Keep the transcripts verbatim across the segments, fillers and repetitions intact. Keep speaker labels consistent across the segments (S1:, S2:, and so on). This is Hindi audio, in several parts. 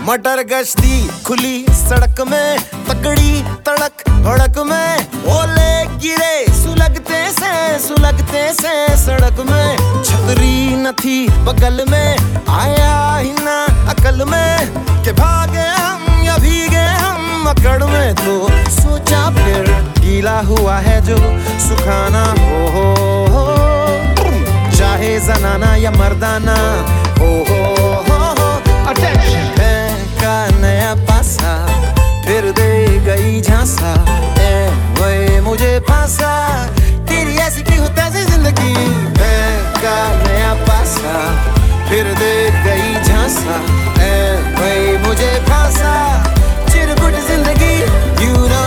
S1: मटर गश्ती खुली सड़क में, तगड़ी तड़क भड़क में, ओले गिरे सुलगते से सुलगते से सड़क में। छतरी न थी बगल में, आया ही ना अकल में कि भागे हम या भीगे हम अकड़ में। तो सोचा फिर गीला हुआ है जो सुखाना हो, हो, हो चाहे जनाना या मर्दाना हो, हो, हो, हो। अटेंशन का नया पासा फिर दे गई झांसा, ए वही मुझे फांसा। तेरी ऐसी की होता है जिंदगी का नया पासा फिर दे गई झांसा, ए वही मुझे फांसा। चिरकुट जिंदगी यू नो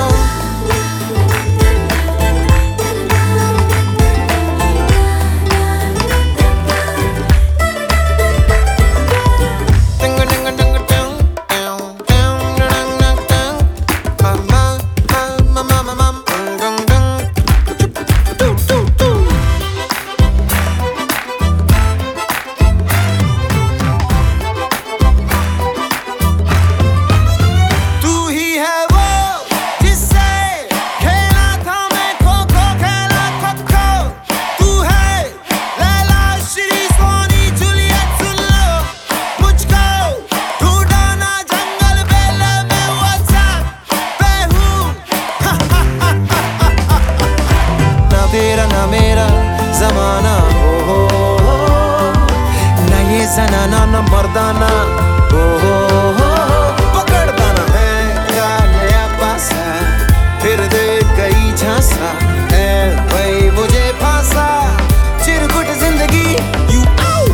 S1: तेरा ना मेरा जमाना हो, हो, हो ना ये जनाना ना मर्दाना हो, हो, हो पकड़दाना है का नया पासा फिर दे गई झांसा, ए वही मुझे फांसा। चिरकुट जिंदगी यू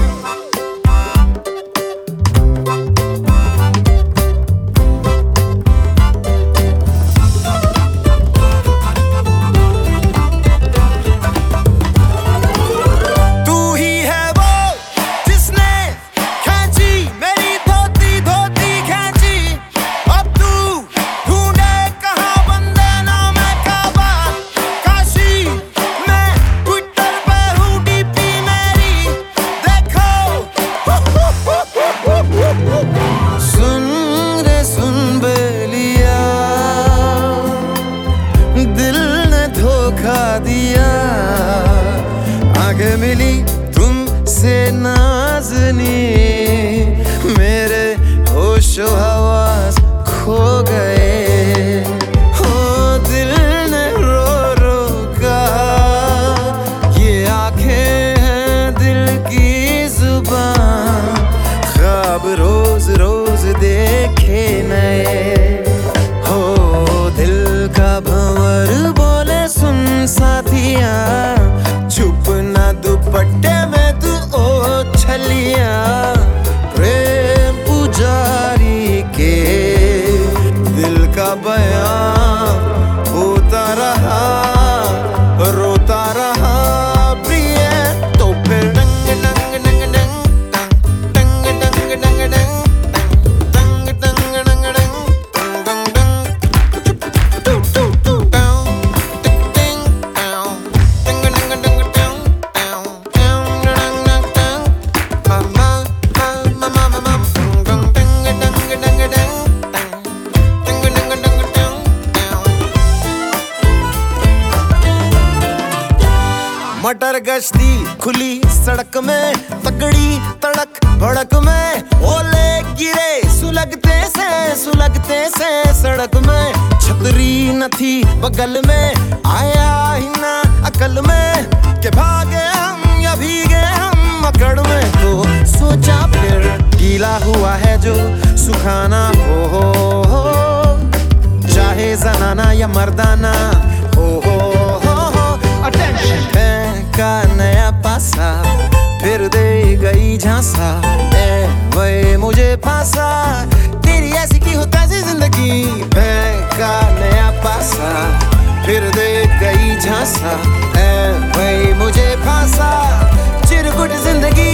S1: दिया। आगे मिली तुमसे नाज़नी, मेरे होशो हवास खो गए। हो दिल ने रो रो कहा ये आंखें हैं दिल की जुबान, ख्वाब रोज रोज देखे नए। हो दिल का भंवर बोले सुन साथिया, छुप ना दुपट्टे में तू ओ छलिया। प्रेम पुजारी के दिल का बयां होता रहा रोता रहा प्रिय। तो फिर डंग डंग डंग डंग डंग डंग डंग डंग डंग डंग डंग डंग मटर गश्ती खुली सड़क में, तगड़ी तड़क भड़क में, ओले गिरे सुलगते से सुलगते से सड़क में। छतरी न थी बगल में, आया ही ना अकल में कि भागे हम या भीगे हम अकड़ में। तो सोचा फिर गीला हुआ है जो सुखाना हो, हो, हो चाहे जनाना या मर्दाना हो, हो, हो, हो। अटेंशन का नया पासा फिर दे गई झांसा, ए वही मुझे फांसा। तेरी ऐसी की होता है जिंदगी का नया पासा फिर दे गई झांसा, ए वही मुझे फांसा। चिरकुट जिंदगी